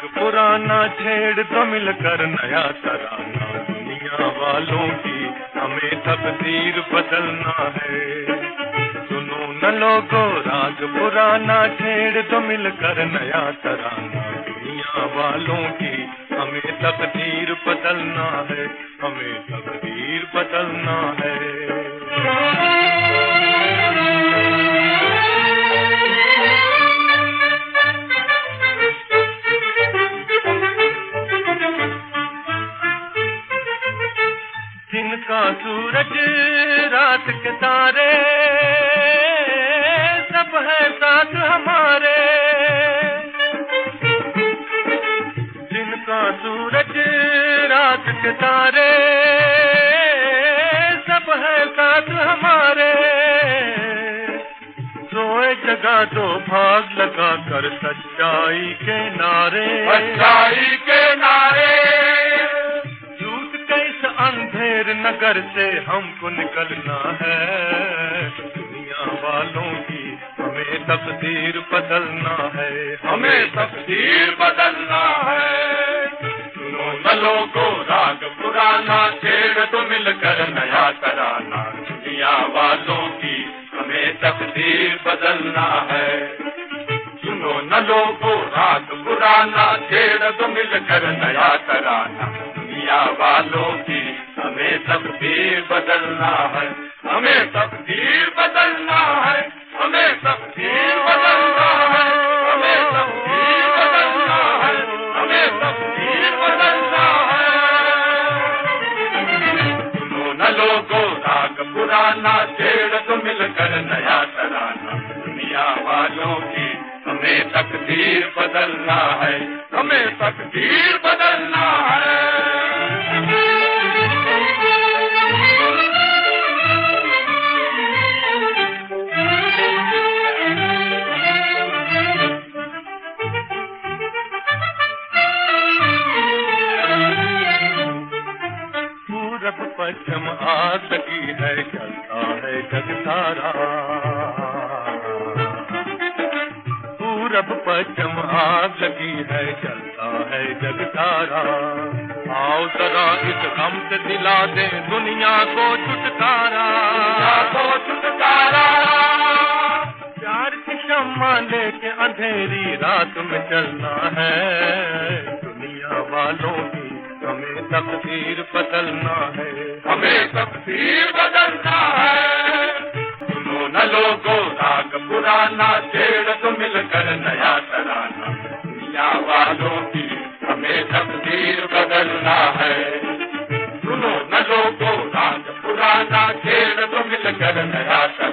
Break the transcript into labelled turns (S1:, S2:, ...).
S1: राग पुराना छेड़ तो मिलकर नया तराना, दुनिया वालों की हमें तकदीर बदलना है। सुनो न लोगो राग पुराना छेड़ तो मिलकर नया तराना, दुनिया वालों की हमें तकदीर बदलना है, हमें तकदीर बदलना है। जिनका सूरज रात के तारे सब है साथ हमारे, जिनका सूरज रात के तारे सब है साथ हमारे, सोए जगा दो भाग लगा कर सच्चाई के नारे,
S2: सच्चाई के नारे।
S1: अंधेर नगर से हमको निकलना है, दुनिया वालों की हमें तकदीर बदलना है,
S2: हमें तकदीर बदलना है। सुनो न लोगो राग पुराना छेड़ तो मिलकर नया तराना, दुनिया वालों की हमें तकदीर बदलना है। सुनो न लोगो राग पुराना छेड़ तो मिलकर नया तराना, दुनिया वालों की हमें तकदीर बदलना है, हमें तकदीर बदलना है, हमें तकदीर बदलना है, हमें तकदीर बदलना है, हमें तकदीर बदलना है। सुनो न लोगो राग पुराना छेड़ तो मिलकर नया तराना, दुनिया वालों की हमें तकदीर बदलना है, हमें तकदीर बदलना है।
S1: पश्चिम आग लगी है, चलता है जग सारा, पूरब पश्चिम आग लगी है, चलता है जग सारा। आओ जरा इस गम से दिला दे दुनिया को छुटकारा, प्यार की शम्मा लेके अंधेरी रात में चलना है, दुनिया वालों की हमें तकदीर बदलना है,
S2: हमें तकदीर बदलना है। सुनो न लोगो राग पुराना छेड़ तो मिलकर नया तराना, दुनिया वालों की हमें तकदीर बदलना है। सुनो न लोगो राग पुराना छेड़ तो मिलकर नया तराना,